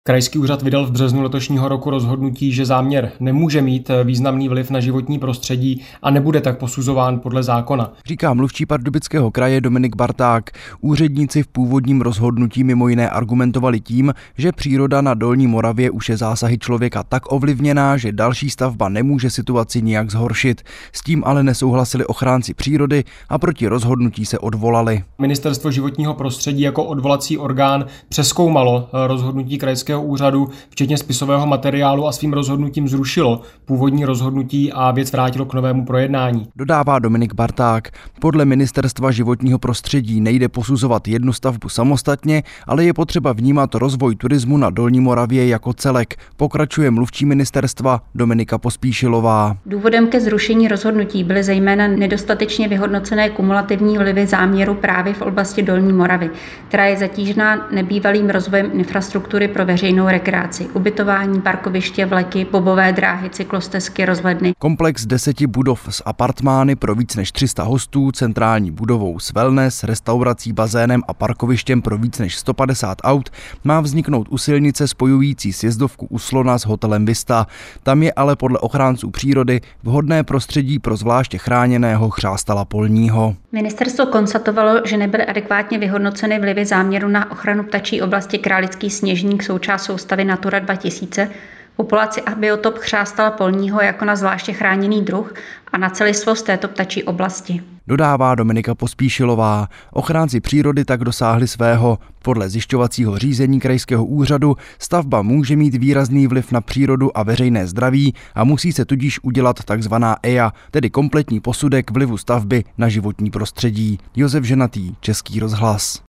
Krajský úřad vydal v březnu letošního roku rozhodnutí, že záměr nemůže mít významný vliv na životní prostředí a nebude tak posuzován podle zákona. Říká mluvčí Pardubického kraje Dominik Barták. Úředníci v původním rozhodnutí mimo jiné argumentovali tím, že příroda na Dolní Moravě už je zásahy člověka tak ovlivněná, že další stavba nemůže situaci nijak zhoršit. S tím ale nesouhlasili ochránci přírody a proti rozhodnutí se odvolali. Ministerstvo životního prostředí jako odvolací orgán přezkoumalo rozhodnutí krajského úřadu, včetně spisového materiálu, a svým rozhodnutím zrušilo původní rozhodnutí a věc vrátilo k novému projednání. Dodává Dominik Barták. Podle Ministerstva životního prostředí nejde posuzovat jednu stavbu samostatně, ale je potřeba vnímat rozvoj turismu na Dolní Moravě jako celek. Pokračuje mluvčí ministerstva Dominika Pospíšilová. Důvodem ke zrušení rozhodnutí byly zejména nedostatečně vyhodnocené kumulativní vlivy záměru právě v oblasti Dolní Moravy, která je zatížená nebývalým rozvojem infrastruktury pro veřejnou rekreaci, ubytování, parkoviště, vleky, bobové dráhy, cyklostezky, rozhledny. Komplex 10 budov s apartmány pro víc než 300 hostů, centrální budovou s wellness, restaurací, bazénem a parkovištěm pro víc než 150 aut má vzniknout u silnice spojující sjezdovku u Slona s hotelem Vista. Tam je ale podle ochránců přírody vhodné prostředí pro zvláště chráněného chřástala polního. Ministerstvo konstatovalo, že nebyly adekvátně vyhodnoceny vlivy záměru na ochranu ptačí oblasti Králický Sněžník, součást soustavy Natura 2000, populaci a biotop chřástala polního jako na zvláště chráněný druh a na celistvost této ptačí oblasti. Dodává Dominika Pospíšilová. Ochránci přírody tak dosáhli svého. Podle zjišťovacího řízení krajského úřadu stavba může mít výrazný vliv na přírodu a veřejné zdraví a musí se tudíž udělat takzvaná EIA, tedy kompletní posudek vlivu stavby na životní prostředí. Josef Ženatý, Český rozhlas.